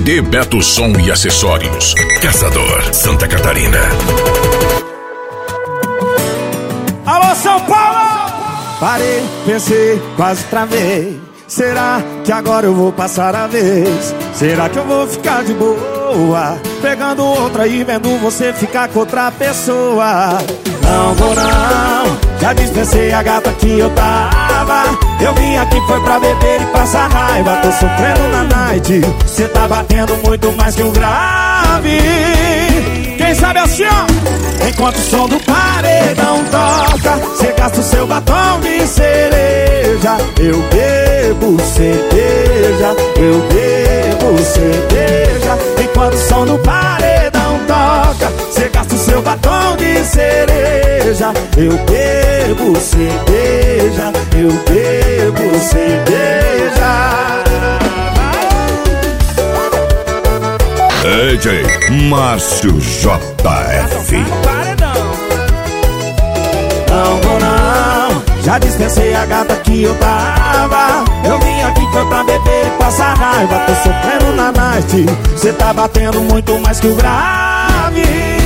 CD Beto Som e Acessórios. Caçador, Santa Catarina. Alô, São Paulo! Parei, pensei, quase travei. Será que agora eu vou passar a vez? Será que eu vou ficar de boa, pegando outra e vendo você ficar com outra pessoa? Não vou não, já dispensei a gata que eu tava. Eu vim aqui foi pra beber e passar raiva. Tô sofrendo na night, cê tá batendo muito mais que um grave. Quem sabe assim, ó, enquanto o som do paredão toca, cê gasta o seu batom de cereja. Eu bebo cerveja, eu bebo cerveja. Enquanto o som do paredão toca, cê gasta o seu batom de cereja. Eu bebo cerveja, eu bebo cerveja. DJ Márcio JF. Não vou não, já dispensei a gata que eu tava. Eu vim aqui foi pra beber e passar raiva. Tô sofrendo na night, cê tá batendo muito mais que o grave.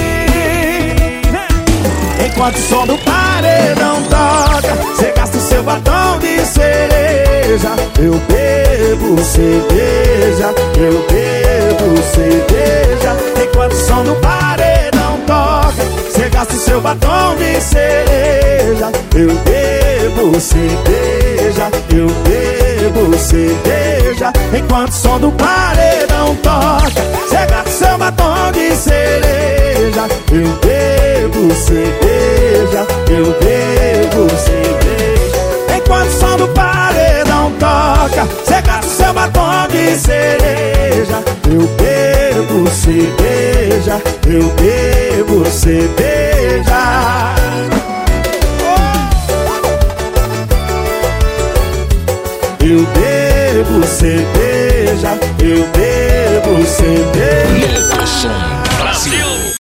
Enquanto o som do paredão toca, cê gasta o seu batom de cereja. Eu bebo cerveja, eu bebo cerveja. Enquanto o som do paredão toca, cê gasta o seu batom de cereja. Eu bebo cerveja, eu bebo cerveja. Enquanto o som do paredão toca, cê gasta o seu batom de cereja. Eu bebo cerveja, eu bebo cerveja. Enquanto o som do paredão toca, cê gasta o seu batom de cereja. Eu bebo cerveja, eu bebo cerveja. Eu bebo cerveja, eu bebo cerveja. Novo Som Brasil.